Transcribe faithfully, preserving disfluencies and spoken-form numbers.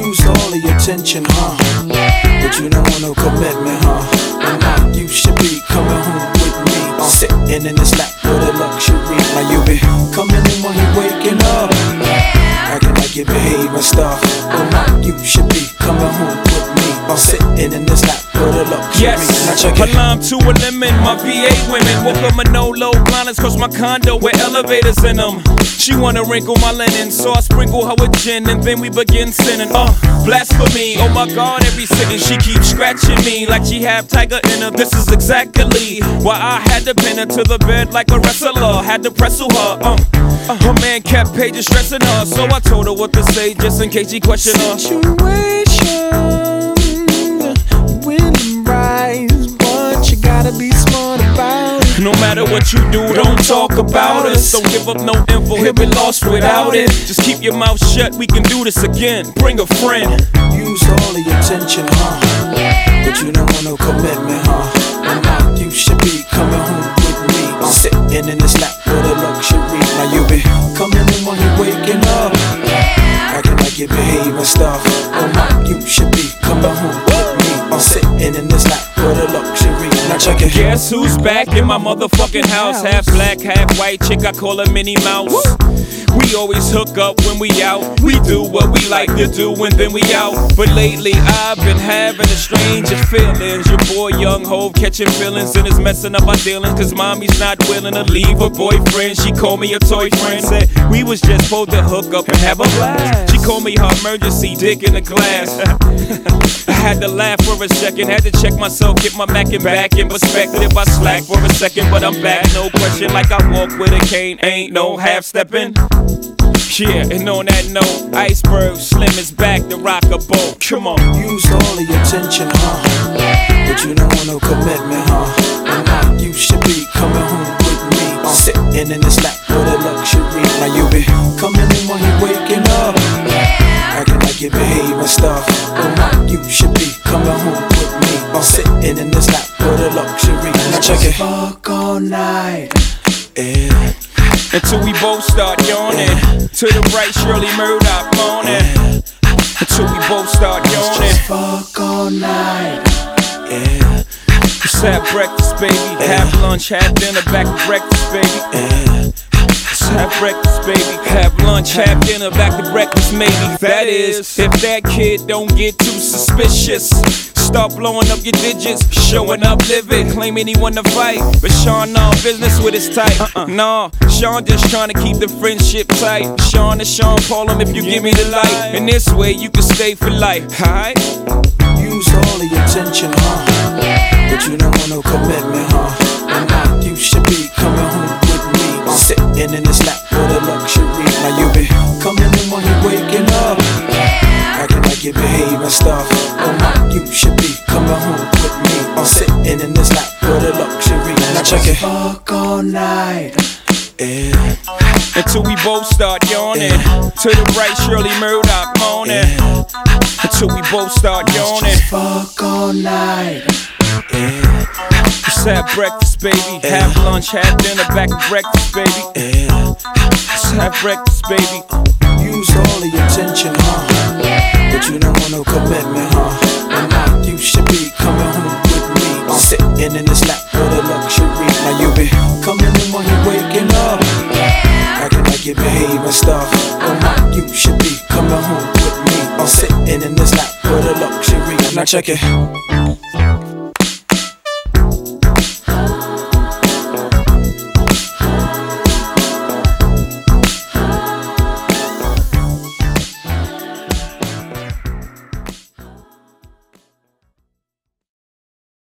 use all of your attention, huh? But you don't want no commitment, huh? And now you should be coming home with me, uh, sitting in this lap with a luxury. Now you be coming in while you waking up, acting like you behave and stuff. But now you should be coming home with me, uh, sitting in this lap with a luxury. Yes, now check a it. lime to a lemon, my V eight women woke up Manolo blinders cause my condo with elevators in them. She wanna wrinkle my linen, so I sprinkle her with gin and then we begin sinning. Uh, blasphemy, oh my God, every sitting she keeps scratching me like she have tiger in her. This is exactly why I had to pin her to the bed like a wrestler, had to wrestle her. Uh, her man kept pages stressing her, so I told her what to say just in case she questioned her. Situation will rise, but you gotta be smart about it. No matter what you do, don't talk about us. Don't give up no info, he'll be lost without it. Just keep your mouth shut, we can do this again. Bring a friend. Use all of your attention, huh? But you don't want no commitment, huh? And now you should be coming home with me, uh, sitting in this lap with a luxury. Now you be coming in while you waking up, acting like you behave and stuff. And now you should be coming home with me, uh, sitting in this lap with a luxury. Now check it. Guess who's back in my motherfucking house? Half black, half white chick, I call her Minnie Mouse. We always hook up when we out. We do what we like to do and then we out. But lately I've been having the strangest feelings. Your boy Young Hov catching feelings and is messing up my dealings. Cause mommy's not willing to leave her boyfriend. She called me a toy friend. Said we was just supposed to hook up and have a blast. She called me her emergency dick in the glass. I had to laugh for a second. Had to check myself, get my Mac and back in perspective. I slack for a second but I'm back. No question, like I walk with a cane. Ain't no half stepping. Yeah, and on that note, Iceberg Slim is back to rock a boat. Come on. Use all of your attention, huh? But you don't want no commitment, huh? And now you should be coming home with me, uh, sitting in this lap with a luxury. Now you be coming in while you waking up, acting like you behave and stuff. And now you should be coming home with me, uh, sitting in this lap with a luxury. Now check it. Fuck all night, yeah. Until we both start yawning. To the right, Shirley Murdoch moaning. Until we both start yawning. Just fuck all night, yeah. Let's have breakfast, baby. Have lunch, have dinner, back to breakfast, baby. Let's have breakfast, baby. Have lunch, have dinner, back to breakfast, maybe. That is, if that kid don't get too suspicious. Start blowing up your digits, showing up livid, claiming he wanna fight. But Sean, nah, business with his type. Uh-uh. Nah, Sean just trying to keep the friendship tight. Sean and Sean, call him if you give me the light. And this way you can stay for life, alright? Use all of your attention, huh? But you don't want no commitment, huh? And now you should be coming home with me, uh, sitting in this lap with a luxury. Now you be coming in while you waking up, acting like you behave and stuff. And now you should be coming home with me, uh, sitting in this lap with a luxury. Now check it. Fuck all night, yeah. Until we both start yawning. Yeah. To the right, Shirley Murdoch moaning. Yeah. Until we both start yawning. Just fuck all night, yeah. Let's have breakfast, baby. Yeah. Have lunch, have dinner, back to breakfast, baby. Yeah. Let's have breakfast, baby. Use all of your attention, huh? But you don't want no commitment, huh? And now you should be coming home with me, uh, sitting in this lap with a luxury. Now you be coming in while you waking up, acting like you behave and stuff. And now you should be coming home with me, uh, sitting in this lap with a luxury. Now check it.